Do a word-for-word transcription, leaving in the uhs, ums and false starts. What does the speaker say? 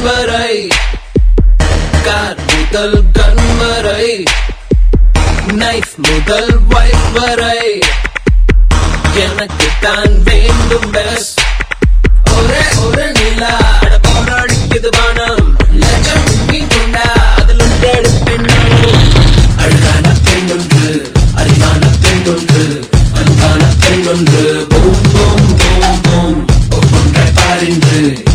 வரை கார் முதல் கண் வரை நைஃப் முதல் வைஃப் வரை எனக்கு தான் வேண்டும் பெஸ்ட் ஒரே ஒரு நிலா போராடிக்குது வானம் லட்சம் கொண்டா அதில் எடுப்பேன் அழகான பெண் ஒன்று அறிவான பெண் ஒன்று அன்பான பெண் ஒன்று பூம் பூம் பூம் பூம் ஒவ்வொன்றை பாரின்று